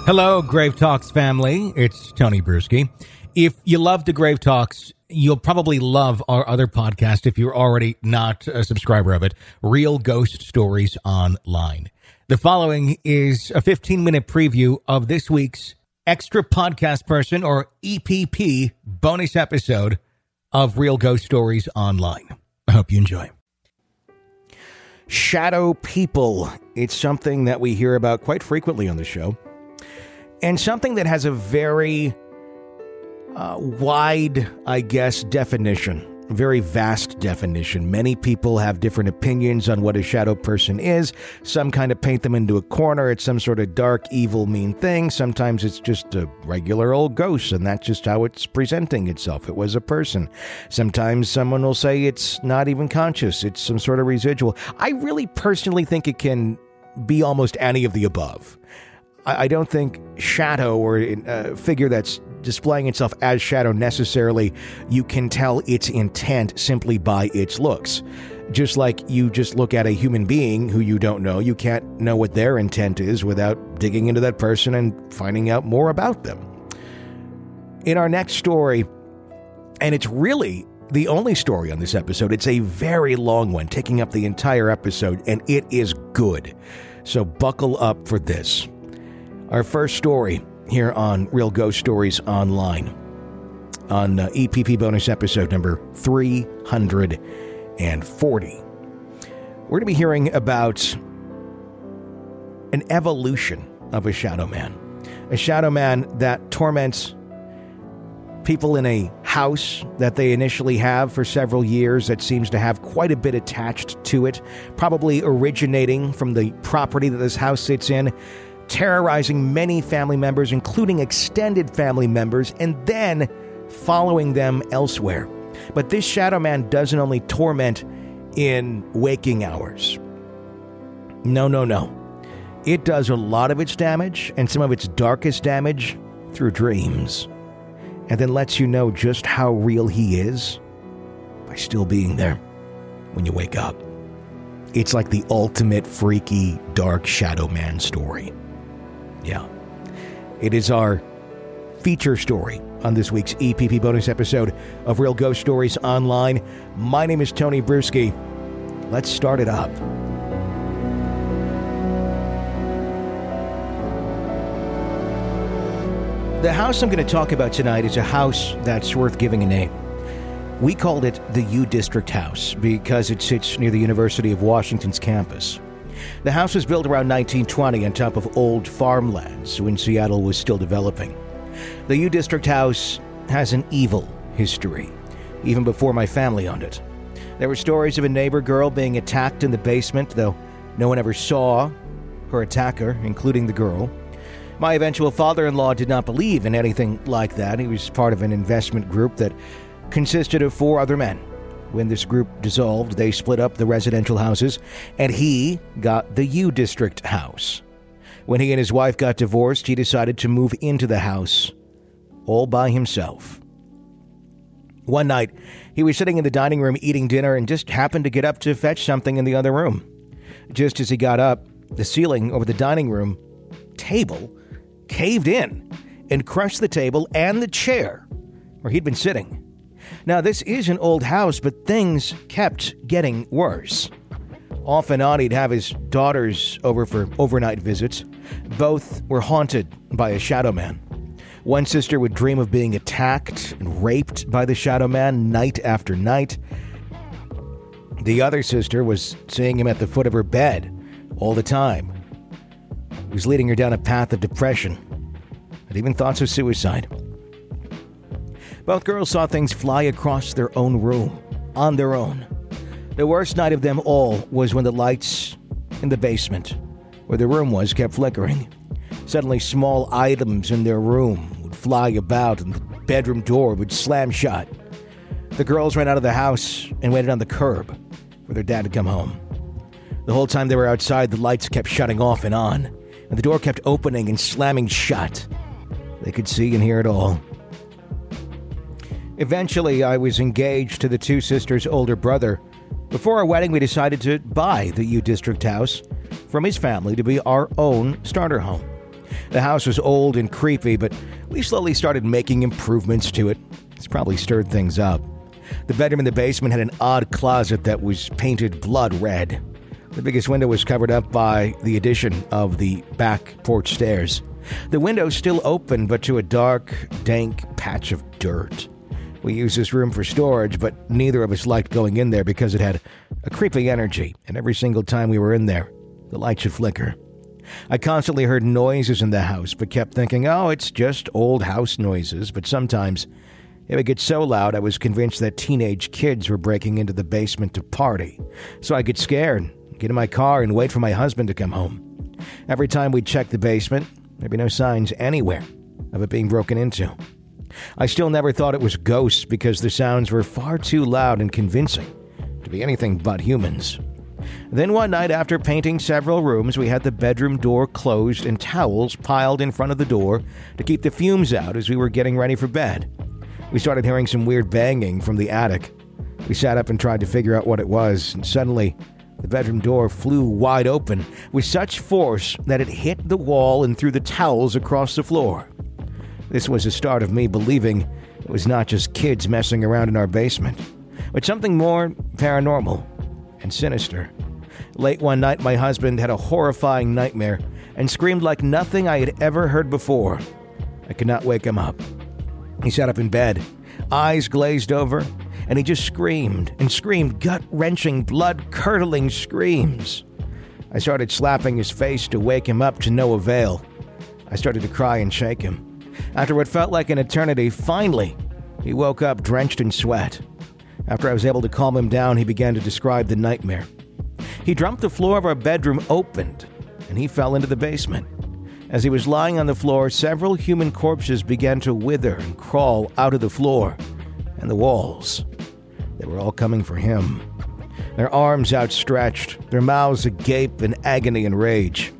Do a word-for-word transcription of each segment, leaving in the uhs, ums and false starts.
Hello, Grave Talks family. It's Tony Bruschi. If you love the Grave Talks, you'll probably love our other podcast if you're already not a subscriber of it, Real Ghost Stories Online. The following is a fifteen-minute preview of this week's Extra Podcast Person, or E P P, bonus episode of Real Ghost Stories Online. I hope you enjoy. Shadow people. It's something that we hear about quite frequently on the show. And something that has a very uh, wide, I guess, definition, very vast definition. Many people have different opinions on what a shadow person is. Some kind of paint them into a corner. It's some sort of dark, evil, mean thing. Sometimes it's just a regular old ghost, and that's just how it's presenting itself. It was a person. Sometimes someone will say it's not even conscious. It's some sort of residual. I really personally think it can be almost any of the above. I don't think shadow, or a figure that's displaying itself as shadow, necessarily you can tell its intent simply by its looks. Just like you just look at a human being who you don't know, you can't know what their intent is without digging into that person and finding out more about them. In our next story, and it's really the only story on this episode, it's a very long one, taking up the entire episode, and it is good. So buckle up for this. Our first story here on Real Ghost Stories Online, on uh, E P P bonus episode number three hundred forty. We're going to be hearing about an evolution of a shadow man. A shadow man that torments people in a house that they initially have for several years that seems to have quite a bit attached to it, probably originating from the property that this house sits in, terrorizing many family members, including extended family members, and then following them elsewhere. But this shadow man doesn't only torment in waking hours. No, no, no. It does a lot of its damage, and some of its darkest damage, through dreams. And then lets you know just how real he is by still being there when you wake up. It's like the ultimate freaky, dark shadow man story. Yeah. It is our feature story on this week's E P P bonus episode of Real Ghost Stories Online. My name is Tony Bruschi. Let's start it up. The house I'm going to talk about tonight is a house that's worth giving a name. We called it the U District House because it sits near the University of Washington's campus. The house was built around nineteen twenty on top of old farmlands when Seattle was still developing. The U District House has an evil history, even before my family owned it. There were stories of a neighbor girl being attacked in the basement, though no one ever saw her attacker, including the girl. My eventual father-in-law did not believe in anything like that. He was part of an investment group that consisted of four other men. When this group dissolved, they split up the residential houses, and he got the U District house. When he and his wife got divorced, he decided to move into the house all by himself. One night, he was sitting in the dining room eating dinner and just happened to get up to fetch something in the other room. Just as he got up, the ceiling over the dining room table caved in and crushed the table and the chair where he'd been sitting. Now, this is an old house, but things kept getting worse. Off and on, he'd have his daughters over for overnight visits. Both were haunted by a shadow man. One sister would dream of being attacked and raped by the shadow man night after night. The other sister was seeing him at the foot of her bed all the time. He was leading her down a path of depression and even thoughts of suicide. Both girls saw things fly across their own room, on their own. The worst night of them all was when the lights in the basement, where the room was, kept flickering. Suddenly, small items in their room would fly about and the bedroom door would slam shut. The girls ran out of the house and waited on the curb for their dad to come home. The whole time they were outside, the lights kept shutting off and on, and the door kept opening and slamming shut. They could see and hear it all. Eventually, I was engaged to the two sisters' older brother. Before our wedding, we decided to buy the U District house from his family to be our own starter home. The house was old and creepy, but we slowly started making improvements to it. It's probably stirred things up. The bedroom in the basement had an odd closet that was painted blood red. The biggest window was covered up by the addition of the back porch stairs. The window still open, but to a dark, dank patch of dirt. We used this room for storage, but neither of us liked going in there because it had a creepy energy, and every single time we were in there, the light should flicker. I constantly heard noises in the house, but kept thinking, oh, it's just old house noises, but sometimes it would get so loud I was convinced that teenage kids were breaking into the basement to party. So I'd get scared, get in my car, and wait for my husband to come home. Every time we'd check the basement, there'd be no signs anywhere of it being broken into. I still never thought it was ghosts because the sounds were far too loud and convincing to be anything but humans. Then one night, after painting several rooms, we had the bedroom door closed and towels piled in front of the door to keep the fumes out as we were getting ready for bed. We started hearing some weird banging from the attic. We sat up and tried to figure out what it was, and suddenly the bedroom door flew wide open with such force that it hit the wall and threw the towels across the floor. This was the start of me believing it was not just kids messing around in our basement, but something more paranormal and sinister. Late one night, my husband had a horrifying nightmare and screamed like nothing I had ever heard before. I could not wake him up. He sat up in bed, eyes glazed over, and he just screamed and screamed gut-wrenching, blood-curdling screams. I started slapping his face to wake him up to no avail. I started to cry and shake him. After what felt like an eternity, finally, he woke up drenched in sweat. After I was able to calm him down, he began to describe the nightmare. He dreamt the floor of our bedroom opened, and he fell into the basement. As he was lying on the floor, several human corpses began to wither and crawl out of the floor and the walls. They were all coming for him, their arms outstretched, their mouths agape in agony and rage.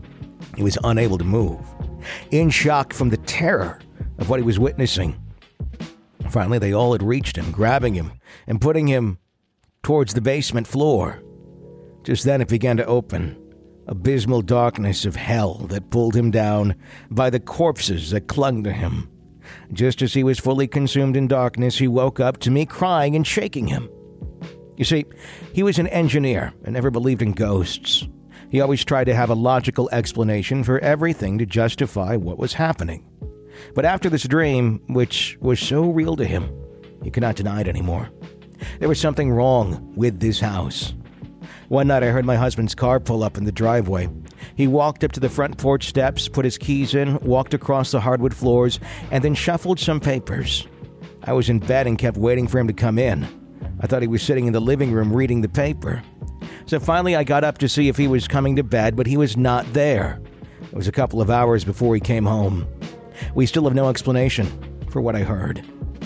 He was unable to move, in shock from the terror of what he was witnessing. Finally, they all had reached him, grabbing him and putting him towards the basement floor. Just then it began to open. Abysmal darkness of hell that pulled him down by the corpses that clung to him. Just as he was fully consumed in darkness, he woke up to me crying and shaking him. You see, he was an engineer and never believed in ghosts. He always tried to have a logical explanation for everything to justify what was happening. But after this dream, which was so real to him, he could not deny it anymore. There was something wrong with this house. One night I heard my husband's car pull up in the driveway. He walked up to the front porch steps, put his keys in, walked across the hardwood floors, and then shuffled some papers. I was in bed and kept waiting for him to come in. I thought he was sitting in the living room reading the paper. So finally I got up to see if he was coming to bed, but he was not there. It was a couple of hours before he came home. We still have no explanation for what I heard.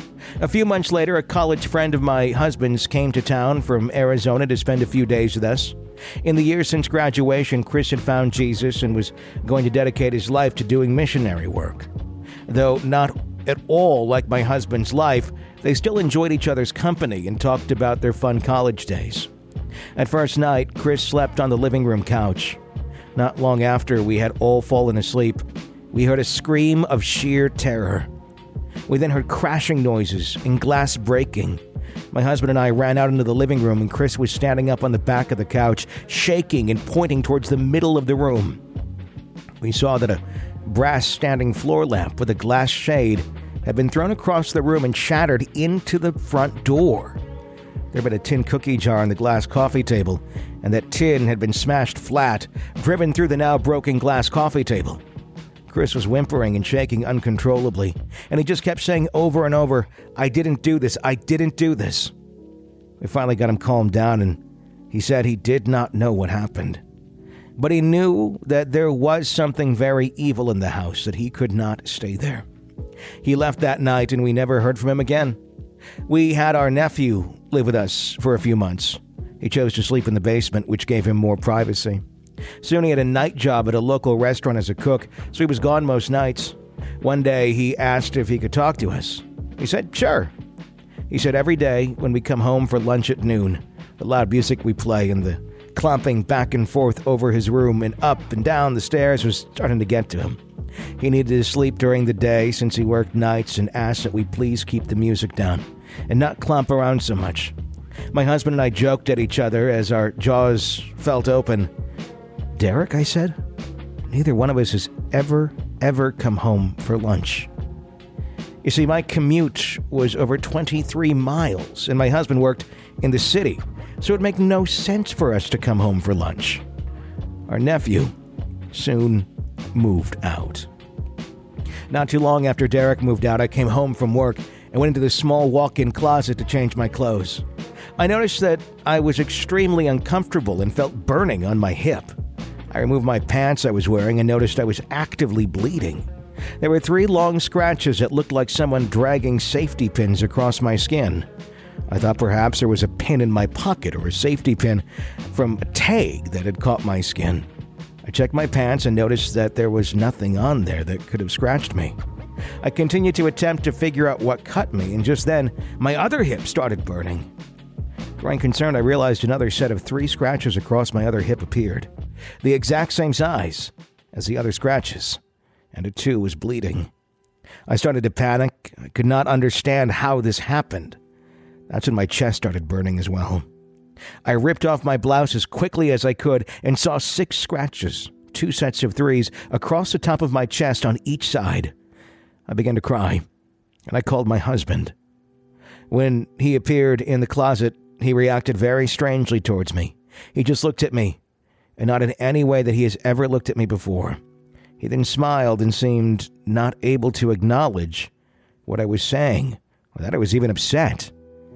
A few months later, a college friend of my husband's came to town from Arizona to spend a few days with us. In the years since graduation, Chris had found Jesus and was going to dedicate his life to doing missionary work. Though not at all like my husband's life, they still enjoyed each other's company and talked about their fun college days. At first night, Chris slept on the living room couch. Not long after we had all fallen asleep, we heard a scream of sheer terror. We then heard crashing noises and glass breaking. My husband and I ran out into the living room, and Chris was standing up on the back of the couch, shaking and pointing towards the middle of the room. We saw that a brass standing floor lamp with a glass shade had been thrown across the room and shattered into the front door. There had been a tin cookie jar on the glass coffee table, and that tin had been smashed flat, driven through the now broken glass coffee table. Chris was whimpering and shaking uncontrollably, and he just kept saying over and over, "I didn't do this, I didn't do this." We finally got him calmed down, and he said he did not know what happened. But he knew that there was something very evil in the house, that he could not stay there. He left that night, and we never heard from him again. We had our nephew live with us for a few months. He chose to sleep in the basement, which gave him more privacy. Soon he had a night job at a local restaurant as a cook, so he was gone most nights. One day he asked if he could talk to us. He said, sure. He said every day when we come home for lunch at noon, the loud music we play and the clomping back and forth over his room and up and down the stairs was starting to get to him. He needed to sleep during the day since he worked nights and asked that we please keep the music down and not clomp around so much. My husband and I joked at each other as our jaws felt open. "Derek," I said, "neither one of us has ever, ever come home for lunch." You see, my commute was over twenty-three miles, and my husband worked in the city, so it would make no sense for us to come home for lunch. Our nephew soon moved out. Not too long after Derek moved out, I came home from work and went into the small walk-in closet to change my clothes. I noticed that I was extremely uncomfortable and felt burning on my hip. I removed my pants I was wearing and noticed I was actively bleeding. There were three long scratches that looked like someone dragging safety pins across my skin. I thought perhaps there was a pin in my pocket or a safety pin from a tag that had caught my skin. I checked my pants and noticed that there was nothing on there that could have scratched me. I continued to attempt to figure out what cut me, and just then, my other hip started burning. Growing concerned, I realized another set of three scratches across my other hip appeared, the exact same size as the other scratches, and it too was bleeding. I started to panic. I could not understand how this happened. That's when my chest started burning as well. I ripped off my blouse as quickly as I could and saw six scratches, two sets of threes, across the top of my chest on each side. I began to cry, and I called my husband. When he appeared in the closet, he reacted very strangely towards me. He just looked at me, and not in any way that he has ever looked at me before. He then smiled and seemed not able to acknowledge what I was saying, or that I was even upset.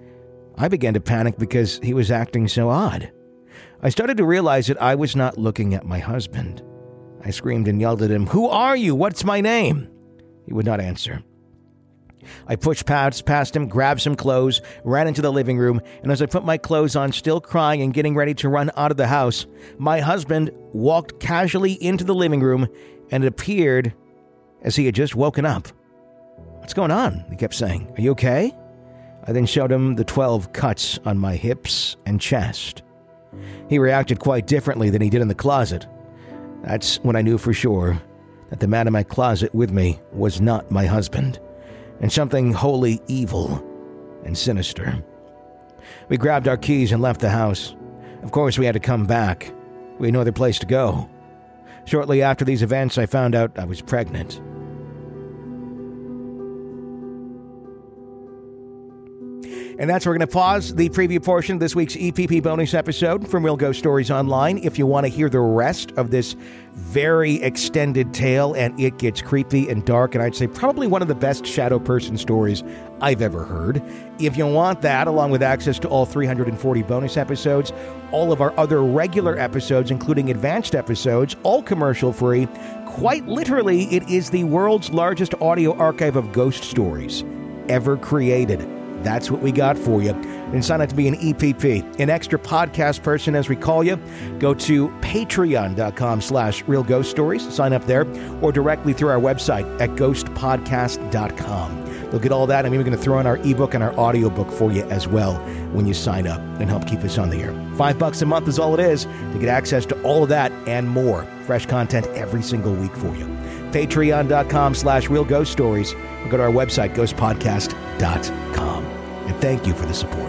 I began to panic because he was acting so odd. I started to realize that I was not looking at my husband. I screamed and yelled at him, "Who are you? What's my name?" He would not answer. I pushed past, past him, grabbed some clothes, ran into the living room, and as I put my clothes on, still crying and getting ready to run out of the house, my husband walked casually into the living room, and it appeared as he had just woken up. "What's going on?" he kept saying. "Are you okay?" I then showed him the twelve cuts on my hips and chest. He reacted quite differently than he did in the closet. That's when I knew for sure that the man in my closet with me was not my husband, and something wholly evil and sinister. We grabbed our keys and left the house. Of course, we had to come back. We had no other place to go. Shortly after these events, I found out I was pregnant. And that's where we're going to pause the preview portion of this week's E P P bonus episode from Real Ghost Stories Online. If you want to hear the rest of this very extended tale, and it gets creepy and dark, and I'd say probably one of the best shadow person stories I've ever heard. If you want that, along with access to all three hundred forty bonus episodes, all of our other regular episodes, including advanced episodes, all commercial-free, quite literally, it is the world's largest audio archive of ghost stories ever created. That's what we got for you. And sign up to be an E P P, an extra podcast person as we call you. Go to patreon.com slash real ghost stories. Sign up there, or directly through our website at ghost podcast dot com. You'll get all that. I mean, we're going to throw in our ebook and our audiobook for you as well when you sign up and help keep us on the air. Five bucks a month is all it is to get access to all of that and more. Fresh content every single week for you. Patreon.com slash real ghost stories. Or go to our website, ghost podcast dot com. And thank you for the support.